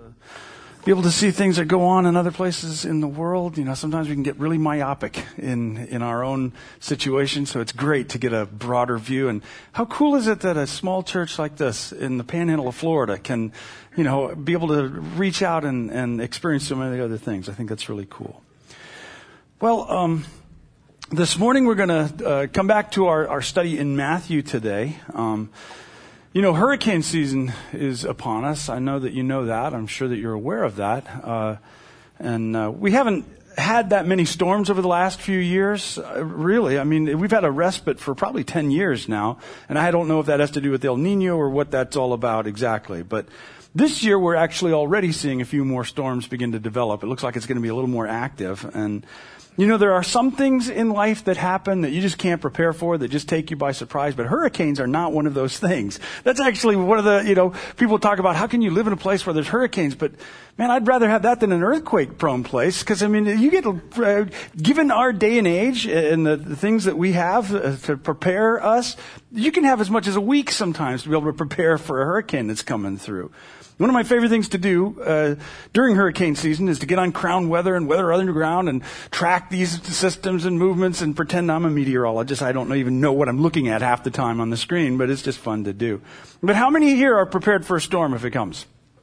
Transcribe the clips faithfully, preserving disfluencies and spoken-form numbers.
be able to see things that go on in other places in the world. You know, sometimes we can get really myopic in, in our own situation, so it's great to get a broader view. And how cool is it that a small church like this in the Panhandle of Florida can, you know, be able to reach out and, and experience so many other things. I think that's really cool. Well, um, this morning we're going to uh, come back to our, our study in Matthew today. Um, You know, hurricane season is upon us. I know that you know that. I'm sure that you're aware of that. Uh, and uh, we haven't had that many storms over the last few years, uh, really. I mean, we've had a respite for probably ten years now. And I don't know if that has to do with El Nino or what that's all about exactly. But this year we're actually already seeing a few more storms begin to develop. It looks like it's going to be a little more active. And you know, there are some things in life that happen that you just can't prepare for, that just take you by surprise, but hurricanes are not one of those things. That's actually one of the, you know, people talk about how can you live in a place where there's hurricanes, but man, I'd rather have that than an earthquake-prone place, because, I mean, you get, uh, given our day and age and the, the things that we have uh, to prepare us, you can have as much as a week sometimes to be able to prepare for a hurricane that's coming through. One of my favorite things to do uh, during hurricane season is to get on Crown Weather and Weather Underground and track these systems and movements and pretend I'm a meteorologist. I don't even know what I'm looking at half the time on the screen, but it's just fun to do. But how many here are prepared for a storm if it comes?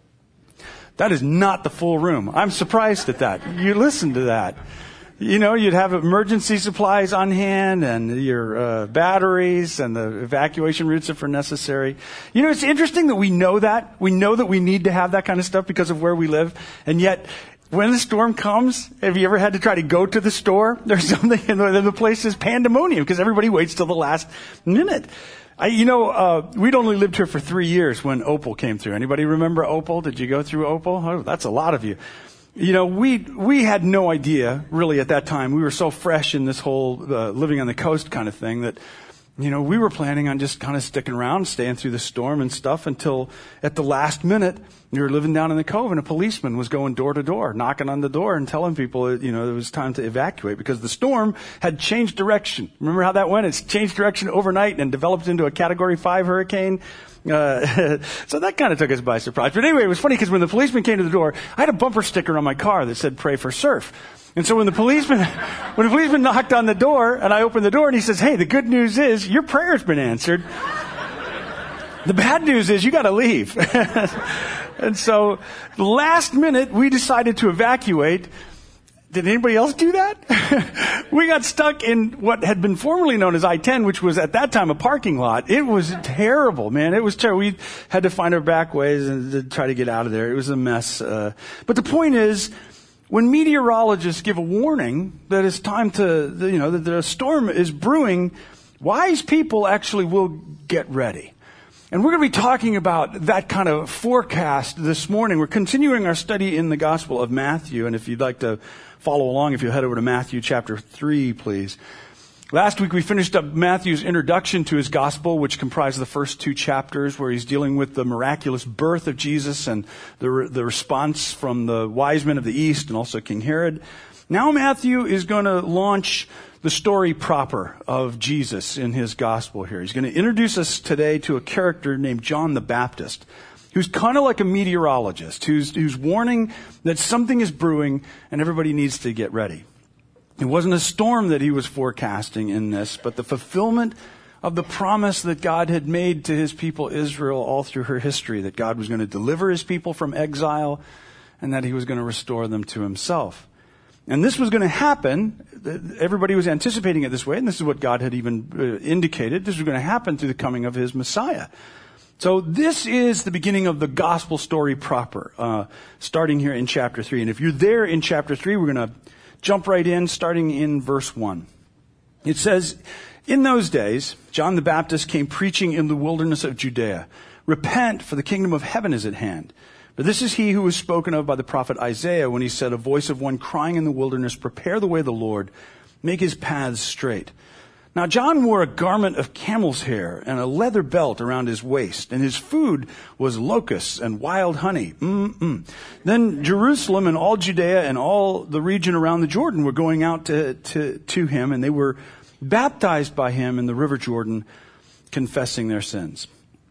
That is not the full room. I'm surprised at that. You listen to that. You know, you'd have emergency supplies on hand and your uh, batteries and the evacuation routes if necessary. You know, it's interesting that we know that. We know that we need to have that kind of stuff because of where we live. And yet, when the storm comes, have you ever had to try to go to the store? There's something in the, the place is pandemonium because everybody waits till the last minute. I, you know, uh, we'd only lived here for three years when Opal came through. Anybody remember Opal? Did you go through Opal? Oh, that's a lot of you. You know, we we had no idea, really, at that time. We were so fresh in this whole uh, living on the coast kind of thing that, you know, we were planning on just kind of sticking around, staying through the storm and stuff until at the last minute, we were living down in the cove and a policeman was going door to door, knocking on the door and telling people, you know, it was time to evacuate because the storm had changed direction. Remember how that went? It's changed direction overnight and developed into a Category five hurricane. Uh, so that kind of took us by surprise. But anyway, it was funny because when the policeman came to the door, I had a bumper sticker on my car that said, "Pray for surf." And so when the policeman, when the policeman knocked on the door and I opened the door and he says, "Hey, the good news is your prayer's been answered. The bad news is you got to leave." And so last minute we decided to evacuate. Did anybody else do that? We got stuck in what had been formerly known as I ten, which was at that time a parking lot. It was terrible, man. It was terrible. We had to find our back ways and to try to get out of there. It was a mess. Uh, but the point is, when meteorologists give a warning that it's time to, you know, that the storm is brewing, wise people actually will get ready. And we're going to be talking about that kind of forecast this morning. We're continuing our study in the Gospel of Matthew. And if you'd like to follow along, if you head over to Matthew chapter three, please. Last week we finished up Matthew's introduction to his Gospel, which comprised the first two chapters where he's dealing with the miraculous birth of Jesus and the, re- the response from the wise men of the East and also King Herod. Now Matthew is going to launch the story proper of Jesus in his gospel here. He's going to introduce us today to a character named John the Baptist, who's kind of like a meteorologist, who's, who's warning that something is brewing and everybody needs to get ready. It wasn't a storm that he was forecasting in this, but the fulfillment of the promise that God had made to his people Israel all through her history, that God was going to deliver his people from exile and that he was going to restore them to himself. And this was going to happen. Everybody was anticipating it this way, and this is what God had even uh, indicated. This was going to happen through the coming of his Messiah. So this is the beginning of the gospel story proper, uh, starting here in chapter three. And if you're there in chapter three, we're going to jump right in, starting in verse one. It says, "In those days, John the Baptist came preaching in the wilderness of Judea. Repent, for the kingdom of heaven is at hand. But this is he who was spoken of by the prophet Isaiah when he said, a voice of one crying in the wilderness, prepare the way of the Lord, make his paths straight. Now John wore a garment of camel's hair and a leather belt around his waist, and his food was locusts and wild honey. Mm-mm. Then Jerusalem and all Judea and all the region around the Jordan were going out to, to, to him, and they were baptized by him in the river Jordan, confessing their sins.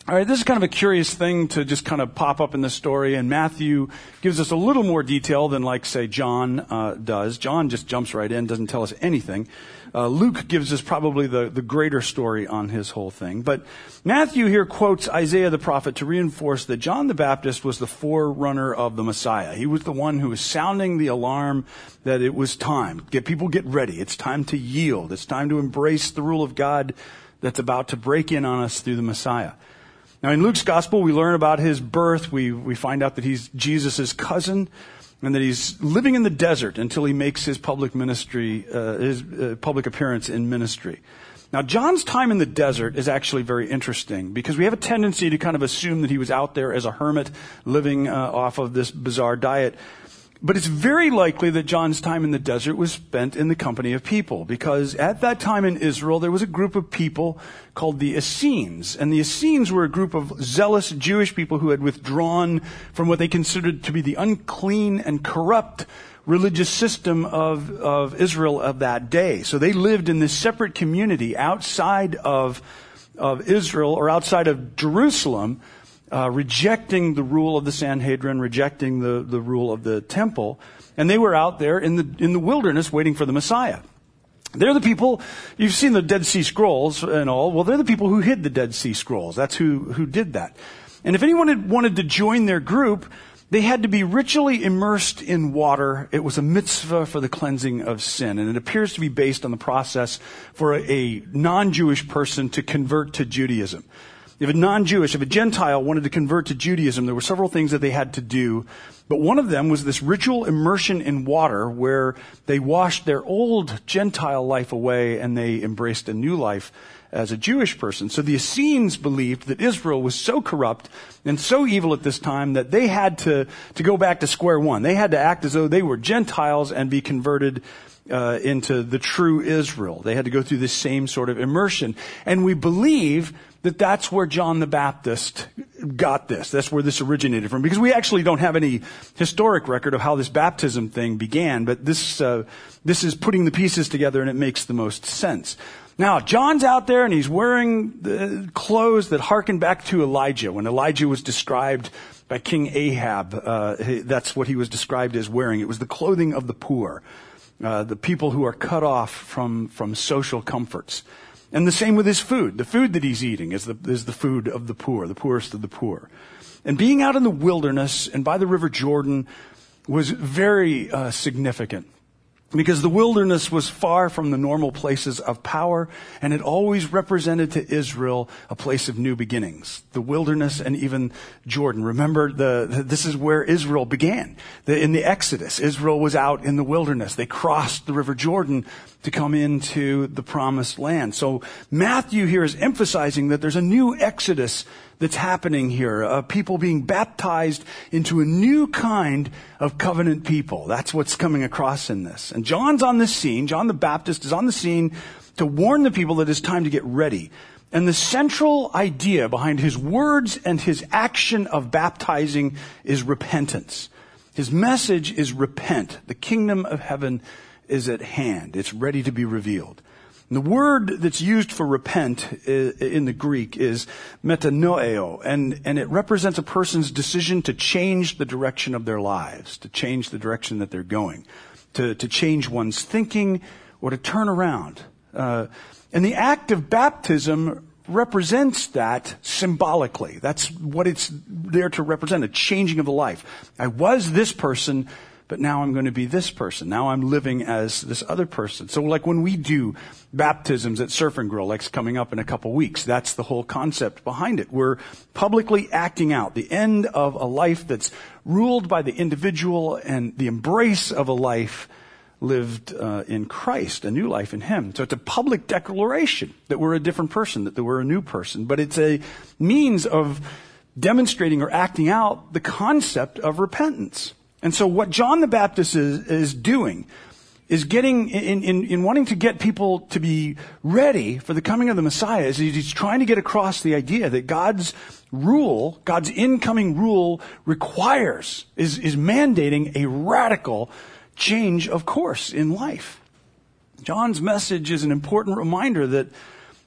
All right, this is kind of a curious thing to just kind of pop up in the story, and Matthew gives us a little more detail than, like, say, John uh, does. John just jumps right in, doesn't tell us anything. Uh, Luke gives us probably the, the greater story on his whole thing. But Matthew here quotes Isaiah the prophet to reinforce that John the Baptist was the forerunner of the Messiah. He was the one who was sounding the alarm that it was time. Get people get ready. It's time to yield. It's time to embrace the rule of God that's about to break in on us through the Messiah. Now, in Luke's gospel, we learn about his birth. We we find out that he's Jesus' cousin, and that he's living in the desert until he makes his public ministry, uh, his uh, public appearance in ministry. Now, John's time in the desert is actually very interesting because we have a tendency to kind of assume that he was out there as a hermit, living uh, off of this bizarre diet. But it's very likely that John's time in the desert was spent in the company of people, because at that time in Israel, there was a group of people called the Essenes. And the Essenes were a group of zealous Jewish people who had withdrawn from what they considered to be the unclean and corrupt religious system of, of Israel of that day. So they lived in this separate community outside of, of Israel, or outside of Jerusalem, Uh, rejecting the rule of the Sanhedrin, rejecting the, the rule of the temple. And they were out there in the, in the wilderness waiting for the Messiah. They're the people, you've seen the Dead Sea Scrolls and all. Well, they're the people who hid the Dead Sea Scrolls. That's who, who did that. And if anyone had wanted to join their group, they had to be ritually immersed in water. It was a mitzvah for the cleansing of sin. And it appears to be based on the process for a, a non-Jewish person to convert to Judaism. If a non-Jewish, if a Gentile wanted to convert to Judaism, there were several things that they had to do. But one of them was this ritual immersion in water, where they washed their old Gentile life away and they embraced a new life as a Jewish person. So the Essenes believed that Israel was so corrupt and so evil at this time that they had to, to go back to square one. They had to act as though they were Gentiles and be converted uh, into the true Israel. They had to go through this same sort of immersion. And we believe that that's where John the Baptist got this. That's where this originated from. Because we actually don't have any historic record of how this baptism thing began, but this uh, this is putting the pieces together, and it makes the most sense. Now, John's out there, and he's wearing the clothes that harken back to Elijah. When Elijah was described by King Ahab, uh, that's what he was described as wearing. It was the clothing of the poor, uh, the people who are cut off from, from social comforts. And the same with his food. The food that he's eating is the, is the food of the poor, the poorest of the poor. And being out in the wilderness and by the River Jordan was very uh, significant, because the wilderness was far from the normal places of power, and it always represented to Israel a place of new beginnings. The wilderness and even Jordan. Remember, the, the this is where Israel began. The, in the Exodus, Israel was out in the wilderness. They crossed the River Jordan to come into the promised land. So Matthew here is emphasizing that there's a new Exodus that's happening here, uh, people being baptized into a new kind of covenant people. That's what's coming across in this. And John's on the scene. John the Baptist is on the scene to warn the people that it's time to get ready. And the central idea behind his words and his action of baptizing is repentance. His message is repent. The kingdom of heaven is at hand. It's ready to be revealed. And the word that's used for repent in the Greek is metanoeo, and, and it represents a person's decision to change the direction of their lives, to change the direction that they're going, to, to change one's thinking, or to turn around. Uh, and the act of baptism represents that symbolically. That's what it's there to represent, a changing of the life. I was this person, but now I'm going to be this person. Now I'm living as this other person. So like when we do baptisms at Surf and Grill, like it's coming up in a couple weeks, that's the whole concept behind it. We're publicly acting out the end of a life that's ruled by the individual and the embrace of a life lived uh, in Christ, a new life in Him. So it's a public declaration that we're a different person, that we're a new person. But it's a means of demonstrating or acting out the concept of repentance. And so what John the Baptist is, is doing is getting, in, in, in wanting to get people to be ready for the coming of the Messiah, is he's trying to get across the idea that God's rule, God's incoming rule requires, is, is mandating a radical change of course in life. John's message is an important reminder that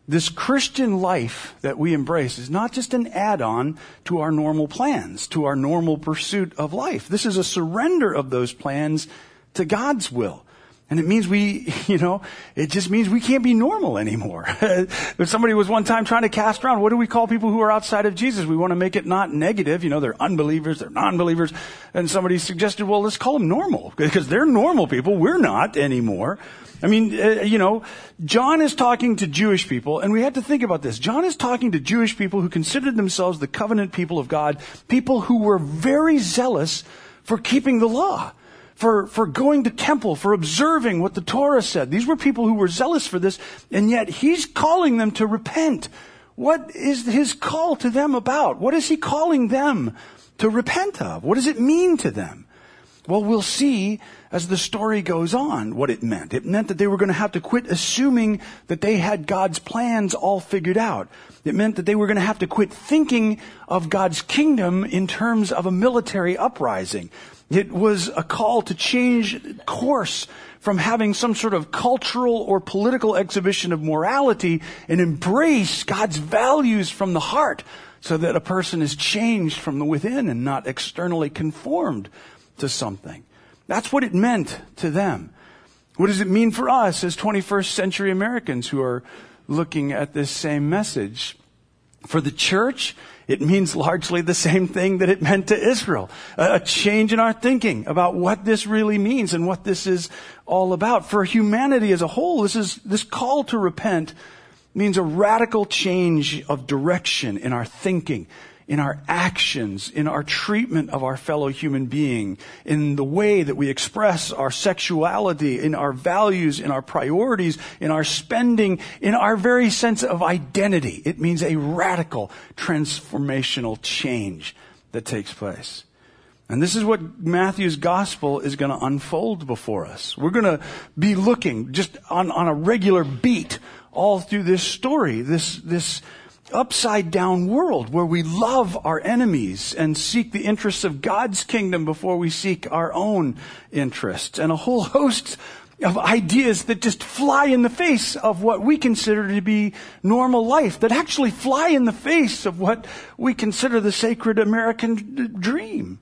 This Christian life that we embrace is not just an add-on to our normal plans, to our normal pursuit of life. This is a surrender of those plans to God's will. And it means we, you know, it just means we can't be normal anymore. Somebody was one time trying to cast around, what do we call people who are outside of Jesus? We want to make it not negative. You know, they're unbelievers, they're non-believers. And somebody suggested, well, let's call them normal, because they're normal people. We're not anymore. I mean, uh, you know, John is talking to Jewish people, and we have to think about this. John is talking to Jewish people who considered themselves the covenant people of God, people who were very zealous for keeping the law, for, for going to temple, for observing what the Torah said. These were people who were zealous for this, and yet he's calling them to repent. What is his call to them about? What is he calling them to repent of? What does it mean to them? Well, we'll see as the story goes on what it meant. It meant that they were going to have to quit assuming that they had God's plans all figured out. It meant that they were going to have to quit thinking of God's kingdom in terms of a military uprising. It was a call to change course from having some sort of cultural or political exhibition of morality and embrace God's values from the heart, so that a person is changed from the within and not externally conformed to something. That's what it meant to them. What does it mean for us as twenty-first century Americans who are looking at this same message? For the church, it means largely the same thing that it meant to Israel. A change in our thinking about what this really means and what this is all about. For humanity as a whole, this is this call to repent means a radical change of direction in our thinking, in our actions, in our treatment of our fellow human being, in the way that we express our sexuality, in our values, in our priorities, in our spending, in our very sense of identity. It means a radical transformational change that takes place. And this is what Matthew's gospel is going to unfold before us. We're going to be looking just on, on a regular beat all through this story, this, this upside down world where we love our enemies and seek the interests of God's kingdom before we seek our own interests, and a whole host of ideas that just fly in the face of what we consider to be normal life, that actually fly in the face of what we consider the sacred American d- dream.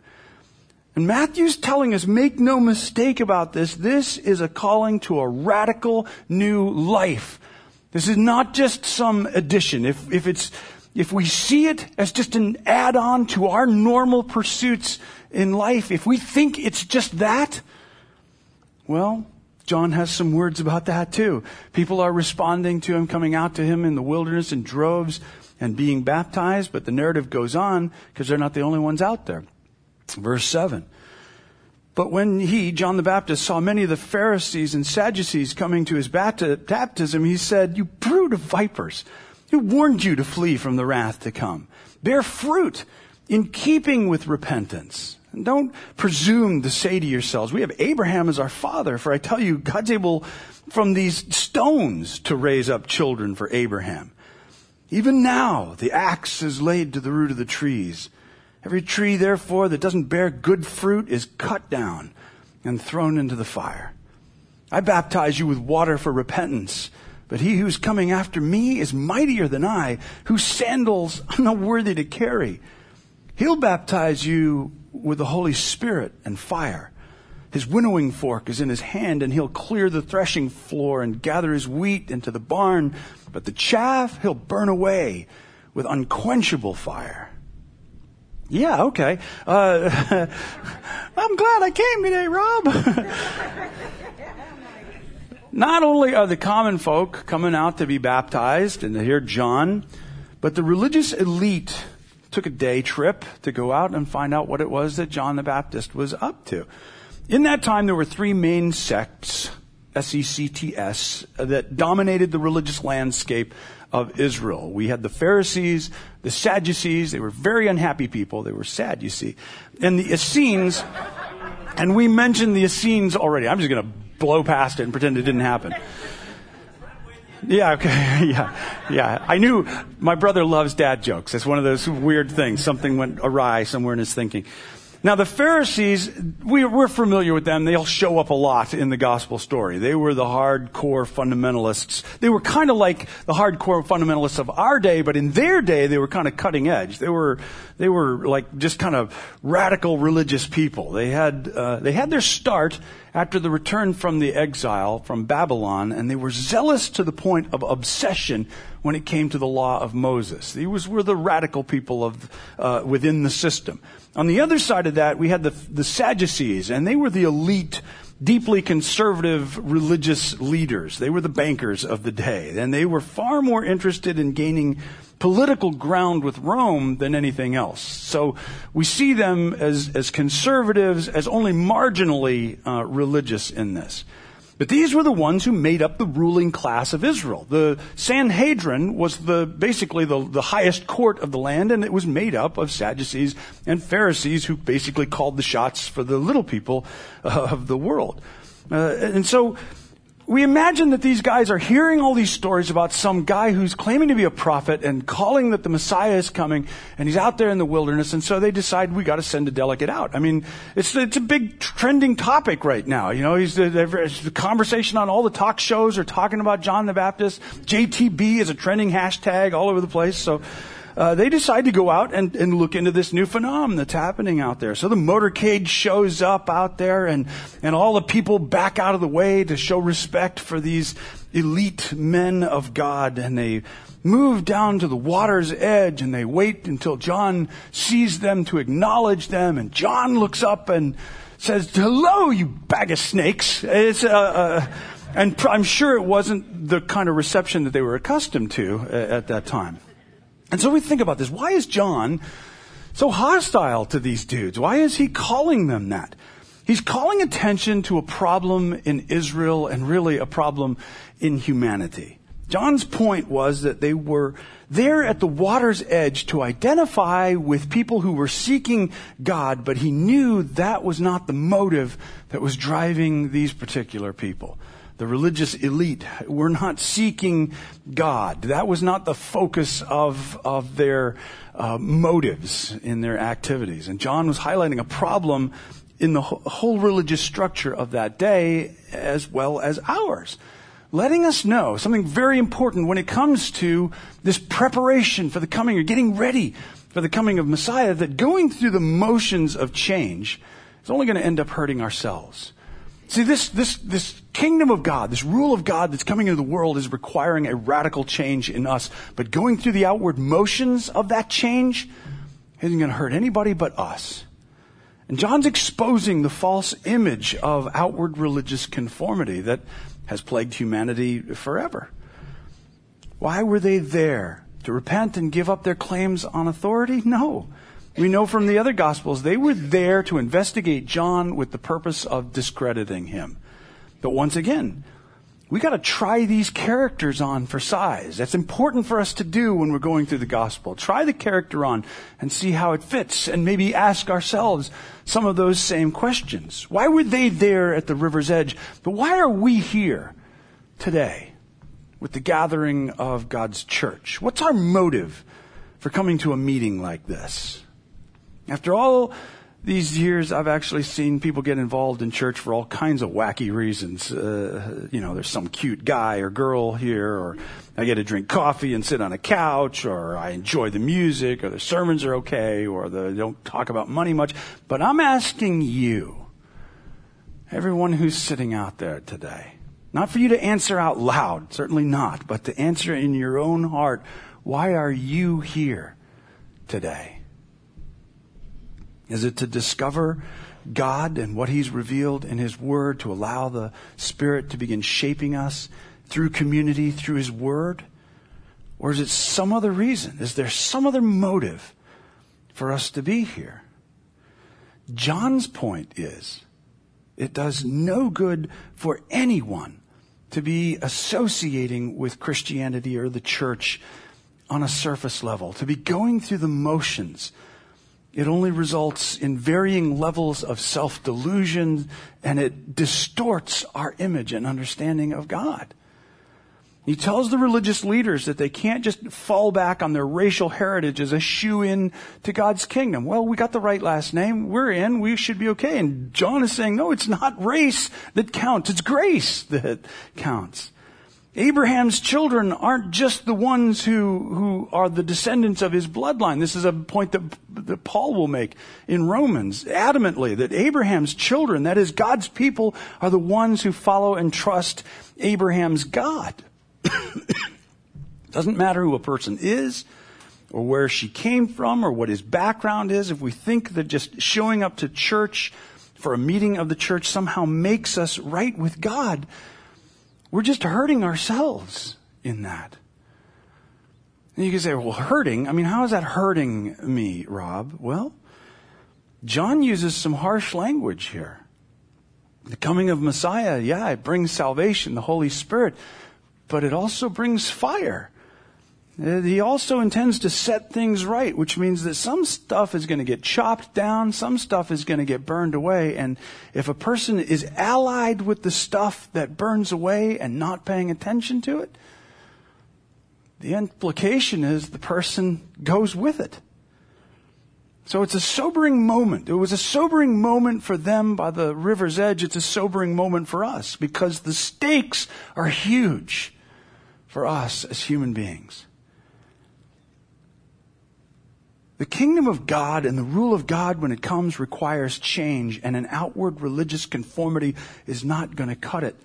And Matthew's telling us, make no mistake about this, this is a calling to a radical new life. This is not just some addition. If, if it's, if we see it as just an add-on to our normal pursuits in life, if we think it's just that, well, John has some words about that too. People are responding to him, coming out to him in the wilderness in droves and being baptized, but the narrative goes on because they're not the only ones out there. Verse seven. But when he, John the Baptist, saw many of the Pharisees and Sadducees coming to his baptism, he said, "You brood of vipers, who warned you to flee from the wrath to come? Bear fruit in keeping with repentance. And don't presume to say to yourselves, we have Abraham as our father. For I tell you, God's able from these stones to raise up children for Abraham. Even now, the axe is laid to the root of the trees. Every tree, therefore, that doesn't bear good fruit is cut down and thrown into the fire. I baptize you with water for repentance, but he who's coming after me is mightier than I, whose sandals I'm not worthy to carry. He'll baptize you with the Holy Spirit and fire. His winnowing fork is in his hand, and he'll clear the threshing floor and gather his wheat into the barn, but the chaff he'll burn away with unquenchable fire." Yeah, okay. Uh, I'm glad I came today, Rob. Not only are the common folk coming out to be baptized and to hear John, but the religious elite took a day trip to go out and find out what it was that John the Baptist was up to. In that time, there were three main sects, S E C T S, that dominated the religious landscape of Israel. We had the Pharisees, the Sadducees. They were very unhappy people. They were sad, you see. And the Essenes, and we mentioned the Essenes already. I'm just going to blow past it and pretend it didn't happen. Yeah, okay, yeah, yeah. I knew my brother loves dad jokes. It's one of those weird things. Something went awry somewhere in his thinking. Now, the Pharisees, we, we're familiar with them. They'll show up a lot in the gospel story. They were the hardcore fundamentalists. They were kind of like the hardcore fundamentalists of our day, but in their day, they were kind of cutting edge. They were, they were like just kind of radical religious people. They had, uh, they had their start after the return from the exile from Babylon, and they were zealous to the point of obsession when it came to the law of Moses. These were the radical people of, uh, within the system. On the other side of that, we had the, the Sadducees, and they were the elite, deeply conservative religious leaders. They were the bankers of the day, and they were far more interested in gaining political ground with Rome than anything else. So we see them as, as conservatives, as only marginally uh, religious in this. But these were the ones who made up the ruling class of Israel. The Sanhedrin was the basically the, the highest court of the land, and it was made up of Sadducees and Pharisees who basically called the shots for the little people uh, of the world. Uh, and so we imagine that these guys are hearing all these stories about some guy who's claiming to be a prophet and calling that the Messiah is coming, and he's out there in the wilderness, and so they decide we got to send a delegate out. I mean, it's it's a big trending topic right now. You know, he's the, the conversation on all the talk shows are talking about John the Baptist. J T B is a trending hashtag all over the place. So uh, they decide to go out and, and look into this new phenomenon that's happening out there. So the motorcade shows up out there, and, and all the people back out of the way to show respect for these elite men of God. And they move down to the water's edge, and they wait until John sees them to acknowledge them. And John looks up and says, "Hello, you bag of snakes." It's, uh, uh, and I'm sure it wasn't the kind of reception that they were accustomed to at that time. And so we think about this. Why is John so hostile to these dudes? Why is he calling them that? He's calling attention to a problem in Israel and really a problem in humanity. John's point was that they were there at the water's edge to identify with people who were seeking God, but he knew that was not the motive that was driving these particular people. The religious elite were not seeking God. That was not the focus of, of their uh, motives in their activities. And John was highlighting a problem in the whole religious structure of that day as well as ours, letting us know something very important when it comes to this preparation for the coming, or getting ready for the coming of Messiah, that going through the motions of change is only going to end up hurting ourselves. See, this, this, this kingdom of God, this rule of God that's coming into the world is requiring a radical change in us. But going through the outward motions of that change isn't going to hurt anybody but us. And John's exposing the false image of outward religious conformity that has plagued humanity forever. Why were they there? To repent and give up their claims on authority? No. We know from the other Gospels they were there to investigate John with the purpose of discrediting him. But once again, we got to try these characters on for size. That's important for us to do when we're going through the Gospel. Try the character on and see how it fits, and maybe ask ourselves some of those same questions. Why were they there at the river's edge? But why are we here today with the gathering of God's church? What's our motive for coming to a meeting like this? After all these years, I've actually seen people get involved in church for all kinds of wacky reasons. Uh, you know, there's some cute guy or girl here, or I get to drink coffee and sit on a couch, or I enjoy the music, or the sermons are okay, or they don't talk about money much. But I'm asking you, everyone who's sitting out there today, not for you to answer out loud, certainly not, but to answer in your own heart, why are you here today? Is it to discover God and what He's revealed in His Word, to allow the Spirit to begin shaping us through community, through His Word? Or is it some other reason? Is there some other motive for us to be here? John's point is, it does no good for anyone to be associating with Christianity or the church on a surface level, to be going through the motions. It only results in varying levels of self-delusion, and it distorts our image and understanding of God. He tells the religious leaders that they can't just fall back on their racial heritage as a shoe-in to God's kingdom. Well, we got the right last name. We're in. We should be okay. And John is saying, no, it's not race that counts. It's grace that counts. Abraham's children aren't just the ones who, who are the descendants of his bloodline. This is a point that, that Paul will make in Romans adamantly, that Abraham's children, that is God's people, are the ones who follow and trust Abraham's God. Doesn't matter who a person is or where she came from or what his background is. If we think that just showing up to church for a meeting of the church somehow makes us right with God, we're just hurting ourselves in that. And you can say, well, hurting? I mean, how is that hurting me, Rob? Well, John uses some harsh language here. The coming of Messiah, yeah, it brings salvation, the Holy Spirit, but it also brings fire. He also intends to set things right, which means that some stuff is going to get chopped down, some stuff is going to get burned away, and if a person is allied with the stuff that burns away and not paying attention to it, the implication is the person goes with it. So it's a sobering moment. It was a sobering moment for them by the river's edge. It's a sobering moment for us because the stakes are huge for us as human beings. The kingdom of God and the rule of God when it comes requires change, and an outward religious conformity is not going to cut it.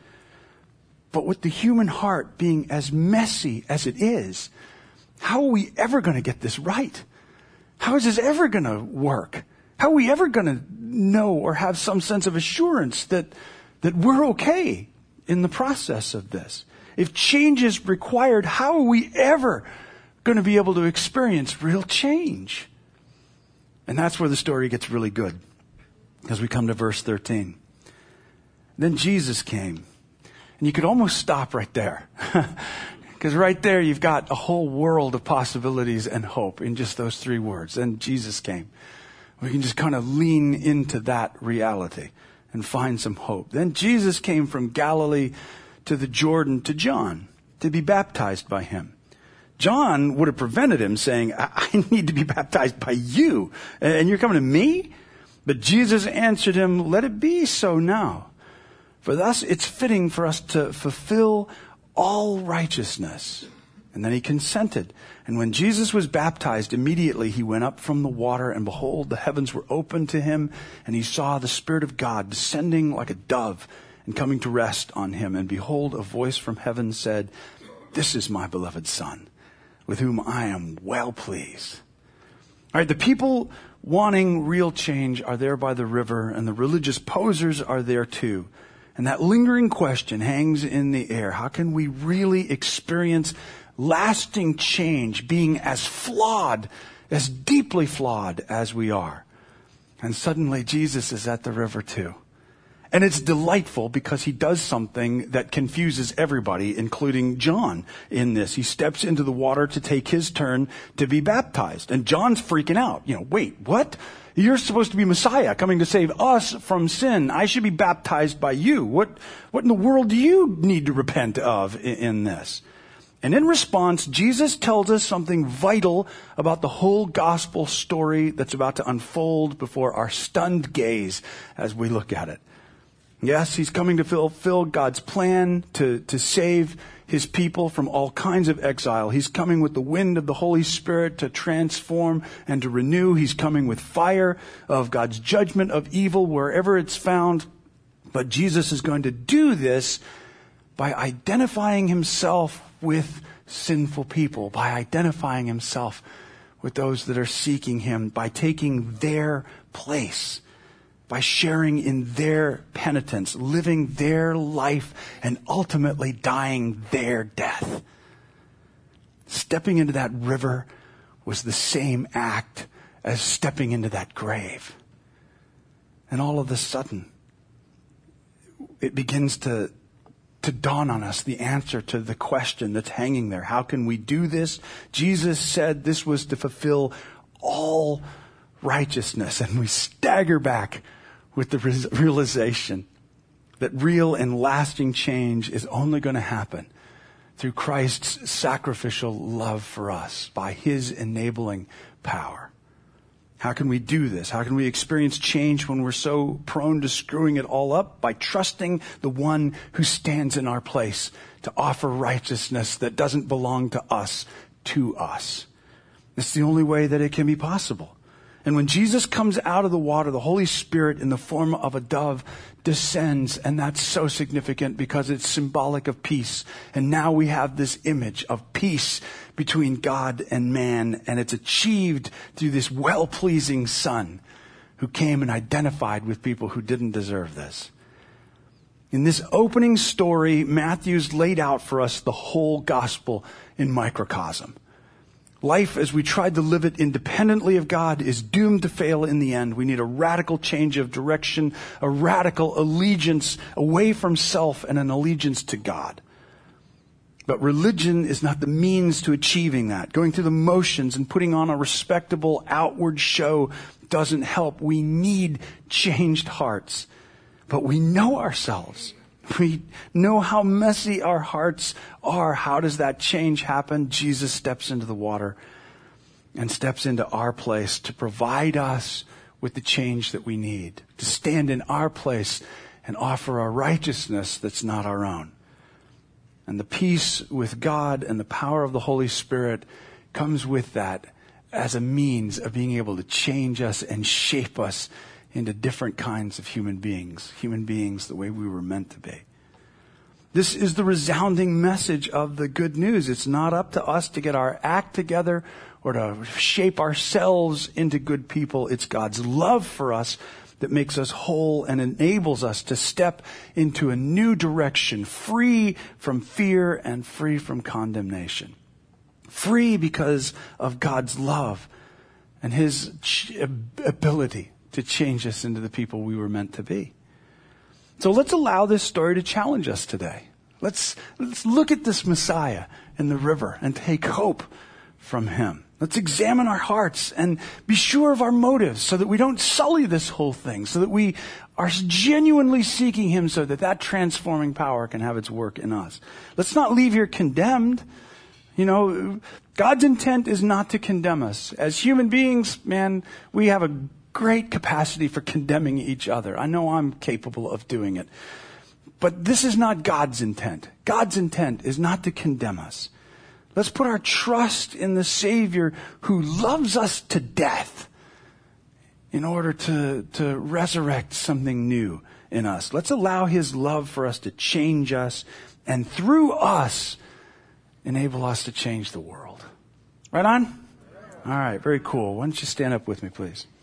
But with the human heart being as messy as it is, how are we ever going to get this right? How is this ever going to work? How are we ever going to know or have some sense of assurance that, that we're okay in the process of this? If change is required, how are we ever going to be able to experience real change? And that's where the story gets really good, as we come to verse thirteen. Then Jesus came. And you could almost stop right there. Because right there you've got a whole world of possibilities and hope in just those three words. Then Jesus came. We can just kind of lean into that reality and find some hope. Then Jesus came from Galilee to the Jordan to John to be baptized by him. John would have prevented him, saying, I, I need to be baptized by you, and you're coming to me? But Jesus answered him, let it be so now. For thus it's fitting for us to fulfill all righteousness. And then he consented. And when Jesus was baptized, immediately he went up from the water, and behold, the heavens were opened to him, and he saw the Spirit of God descending like a dove and coming to rest on him. And behold, a voice from heaven said, this is my beloved Son, with whom I am well pleased. All right, the people wanting real change are there by the river, and the religious posers are there too. And that lingering question hangs in the air. How can we really experience lasting change, being as flawed, as deeply flawed as we are? And suddenly Jesus is at the river too. And it's delightful because he does something that confuses everybody, including John in this. He steps into the water to take his turn to be baptized. And John's freaking out. You know, wait, what? You're supposed to be Messiah coming to save us from sin. I should be baptized by you. What, what in the world do you need to repent of in, in this? And in response, Jesus tells us something vital about the whole gospel story that's about to unfold before our stunned gaze as we look at it. Yes, he's coming to fulfill God's plan to, to save his people from all kinds of exile. He's coming with the wind of the Holy Spirit to transform and to renew. He's coming with fire of God's judgment of evil wherever it's found. But Jesus is going to do this by identifying himself with sinful people, by identifying himself with those that are seeking him, by taking their place, by sharing in their penitence, living their life, and ultimately dying their death. Stepping into that river was the same act as stepping into that grave. And all of a sudden, it begins to, to dawn on us the answer to the question that's hanging there. How can we do this? Jesus said this was to fulfill all righteousness. And we stagger back with the realization that real and lasting change is only going to happen through Christ's sacrificial love for us by his enabling power. How can we do this? How can we experience change when we're so prone to screwing it all up? By trusting the one who stands in our place to offer righteousness that doesn't belong to us, to us. It's the only way that it can be possible. And when Jesus comes out of the water, the Holy Spirit in the form of a dove descends, and that's so significant because it's symbolic of peace. And now we have this image of peace between God and man, and it's achieved through this well-pleasing Son who came and identified with people who didn't deserve this. In this opening story, Matthew's laid out for us the whole gospel in microcosm. Life, as we tried to live it independently of God, is doomed to fail in the end. We need a radical change of direction, a radical allegiance away from self and an allegiance to God. But religion is not the means to achieving that. Going through the motions and putting on a respectable outward show doesn't help. We need changed hearts. But we know ourselves. We know how messy our hearts are. How does that change happen? Jesus steps into the water and steps into our place to provide us with the change that we need, to stand in our place and offer a righteousness that's not our own. And the peace with God and the power of the Holy Spirit comes with that as a means of being able to change us and shape us into different kinds of human beings, human beings the way we were meant to be. This is the resounding message of the good news. It's not up to us to get our act together or to shape ourselves into good people. It's God's love for us that makes us whole and enables us to step into a new direction, free from fear and free from condemnation. Free because of God's love and his ability to change us into the people we were meant to be. So let's allow this story to challenge us today. Let's, let's look at this Messiah in the river and take hope from him. Let's examine our hearts and be sure of our motives so that we don't sully this whole thing, so that we are genuinely seeking him so that that transforming power can have its work in us. Let's not leave here condemned. You know, God's intent is not to condemn us. As human beings, man, we have a great capacity for condemning each other. I know I'm capable of doing it. But this is not God's intent. God's intent is not to condemn us. Let's put our trust in the Savior who loves us to death in order to, to resurrect something new in us. Let's allow his love for us to change us and through us enable us to change the world. Right on? All right, very cool. Why don't you stand up with me, please?